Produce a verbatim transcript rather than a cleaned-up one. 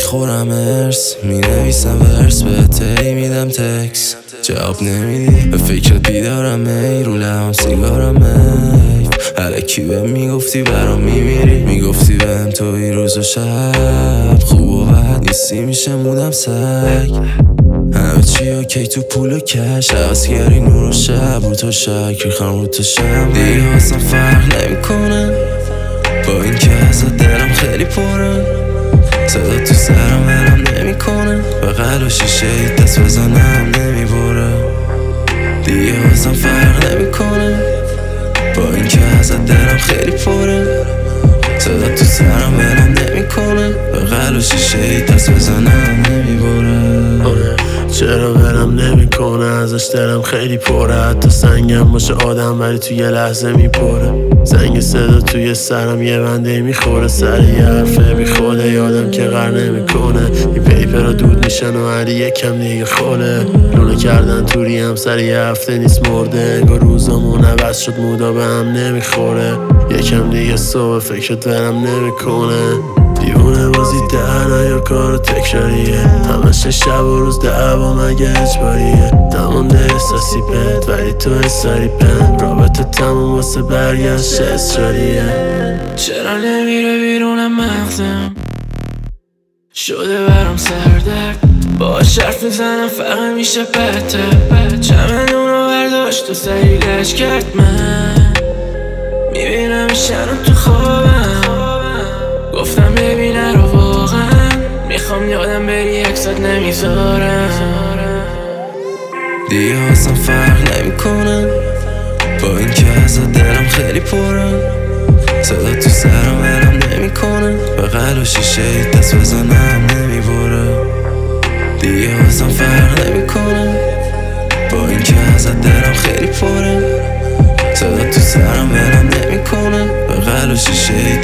میخورم ارس مینویسم ورس بهت هی میدم تکس جواب نمیدی به فکرت بیدارم ای رو لبم سیگارم ای الکی بهم میگفتی برام میمیری میگفتی بهم توی روز و شب خوب و بد نیستی میشه مودم سگ همه چی اوکی تو پول و کش عوضگری نور و شب رو تو شک ریخم رو تو شم دیگه اصلا فرق نمیکنه با این که ازت دلم خیلی پره صدا تو سرم ولم نمیکنه به قلب و شیشه ای دست بزنم نمیبره دیگه اصلا فرق نمیکنه با این که ازت دلم خیلی پره صدا تو سرم ولم نمیکنه به قلب و شیشه ای دست بزنم نمیبره چرا ولم نمیکنه ازش دلم خیلی پره حتی سنگم باشه آدم ولی توی یه لحظه میپره زنگ صدا توی سرم یه بنده میخوره سر یه حرفه بیخوده یادم که غر نمیکنه این پیپرها دود میشن و علی یکم دیگه خوله لونه کردن توری هم سر یه هفته نیست مرده انگار روزامون عوض شد مودا به هم نمیخوره یکم دیگه صبح فکرت ولم نمیکنه دیوونه بازی در یا کار تکراریه همش شب و روز دعوا مگه اجباریه نمونده احساسی پت ولی تو اصراری پن رابطه تموم واسه برگشت اصراریه چرا نمیره بیرون مغزم شده برام سردرد باهاش حرف میزنم فقط میشه بهتر چمدون رو برداشت و سریلش کرد من میبینم شنم تو خوابم گفتم ببینه رو واقعا میخوام یادم بری اکسات نمیذارم دیگه اصلا فرق نمیکنه با این که ازت دلم خیلی پره صدا تو سرم ولم نمیکنه به قلب و شیشه ای دست بزنم نمیبره دیگه اصلا فرق نمیکنه با این که ازت دلم خیلی پره صدا تو سرم ولم نمیکنه به قلب و شیشه ای